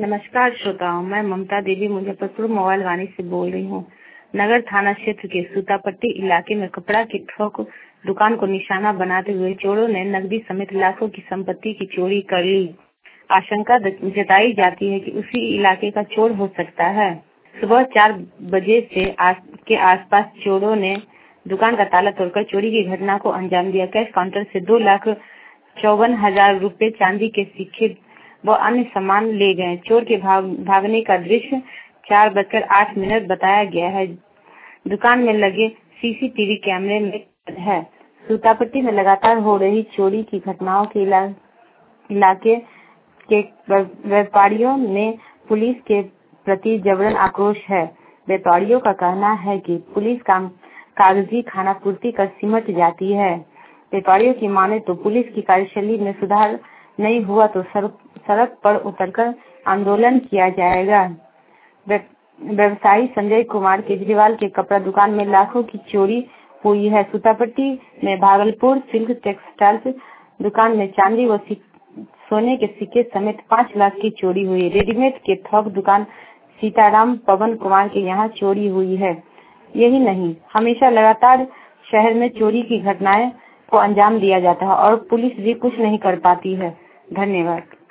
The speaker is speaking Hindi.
नमस्कार श्रोताओं, मैं ममता देवी मुजफ्फरपुर मोबाइल वाणी से बोल रही हूँ। नगर थाना क्षेत्र के सूतापट्टी इलाके में कपड़ा की थोक दुकान को निशाना बनाते हुए चोरों ने नकदी समेत लाखों की संपत्ति की चोरी कर ली। आशंका जताई जाती है कि उसी इलाके का चोर हो सकता है। सुबह 4 बजे के आसपास चोरों ने दुकान का ताला तोड़कर चोरी की घटना को अंजाम दिया। कैश काउंटर से 2,54,000 रुपए, चांदी के सिक्के व अन्य सामान ले गए। चोर के भागने का दृश्य 4:08 बताया गया है। दुकान में लगे सीसीटीवी कैमरे में है। सूतापट्टी में लगातार हो रही चोरी की घटनाओं के इलाके के व्यापारियों में पुलिस के प्रति जबरन आक्रोश है। व्यापारियों का कहना है कि पुलिस कागजी खानापूर्ति कर सिमट जाती है। व्यापारियों की माने तो पुलिस की कार्यशैली में सुधार नहीं हुआ तो सड़क पर उतरकर आंदोलन किया जाएगा। व्यवसायी संजय कुमार केजरीवाल के कपड़ा दुकान में लाखों की चोरी हुई है। सूतापट्टी में भागलपुर सिल्क टेक्सटाइल्स दुकान में चांदी व सोने के सिक्के समेत 5 लाख की चोरी हुई। रेडीमेड के थोक दुकान सीताराम पवन कुमार के यहाँ चोरी हुई है। यही नहीं, हमेशा लगातार शहर में चोरी की घटनाएं को अंजाम दिया जाता है और पुलिस भी कुछ नहीं कर पाती है। धन्यवाद।